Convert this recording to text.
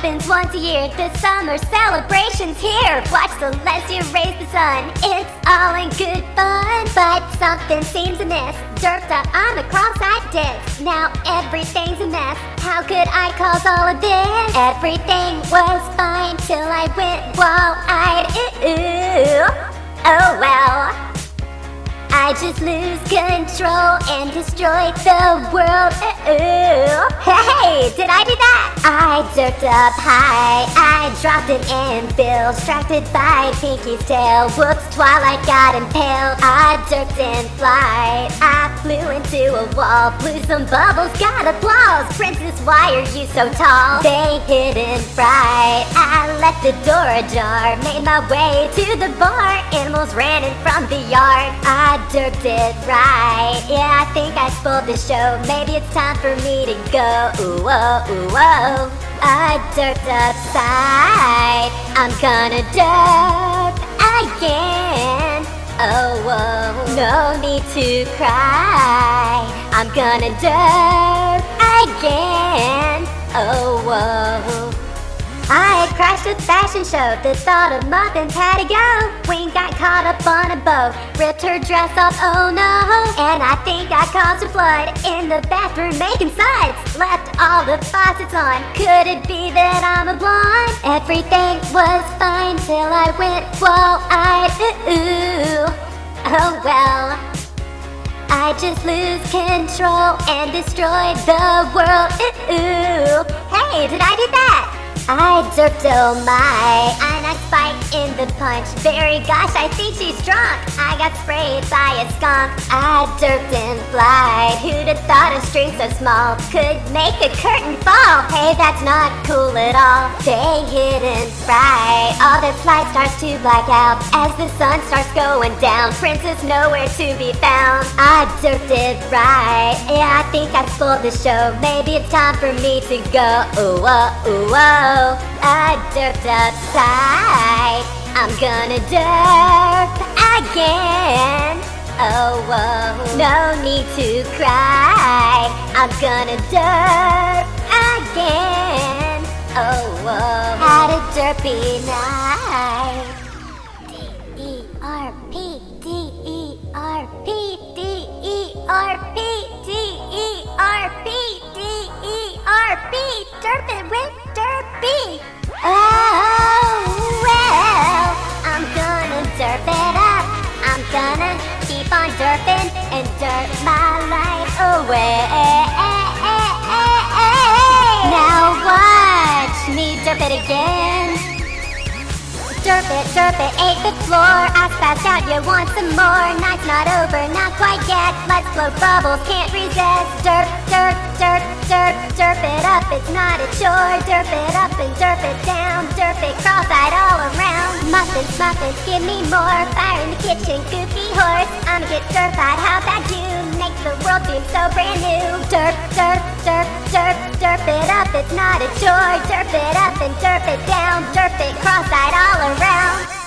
happens once a year. The summer celebration's here. Watch Celestia raise the sun. It's all in good fun, but something seems amiss. Derped up on the cross-eyed disc. Now everything's a mess. How could I cause all of this? Everything was fine till I went wall-eyed. Oh well. I just lose control and destroy the world. Hey, did I do that? I derped up high, I dropped an anvil, distracted by Pinky's tail. Whoops, Twilight got impaled. I derped in flight, I flew into a wall, blew some bubbles, got applause. Princess, why are you so tall? They hid in fright, I left the door ajar, made my way to the bar. Animals ran in from the yard. I derped it right. Yeah, I think I spoiled the show. Maybe it's time for me to go. Ooh, whoa, ooh, whoa. I derped upside. I'm gonna derp again. Oh, whoa. No need to cry. I'm gonna derp again. Oh, whoa. I had crashed a fashion show. The thought of muffins had to go. Queen got caught up on a boat, ripped her dress off, oh no. And I think I caused a flood in the bathroom making suds. Left all the faucets on. Could it be that I'm a blonde? Everything was fine till I went wall-eyed. Oh well. I just lose control and destroy the world. Hey, did I do that? I derped, oh my, and I spiked in the punch. Very gosh, I think she's drunk. I got sprayed by a skunk. I derped in flight. Who'd have thought a string so small could make a curtain fall? Hey, that's not cool at all. They hid in fright. All the flight starts to black out as the sun starts going down. Princess nowhere to be found. I derped it right. Yeah, I think I spoiled the show. Maybe it's time for me to go. Ooh, oh, ooh, oh. I derped upside. I'm gonna derp again. Oh, whoa. No need to cry. I'm gonna derp again. Oh, whoa. Had a derpy night. D-E-R-P, D-E-R-P, D-E-R-P, D-E-R-P, D-E-R-P. Derp it with derpy. Oh, well, I'm gonna derp it up. I'm gonna keep on derping and derp my life away. Now watch me derp it again. Derp it, ate the floor. I spazzed out, you want some more? Night's not over, not quite yet. Let's blow bubbles, can't resist. Derp, derp, derp, derp, derp it up. It's not a chore. Derp it up and derp it down. Derp it cross-eyed all around. Muffins, muffins, give me more. Fire in the kitchen, goofy horse. I'ma get derp-eyed, how about you? Makes the world seem so brand new. Derp, derp, derp, derp, derp it up. It's not a chore. Derp it up and derp it down. Derp it cross-eyed all around.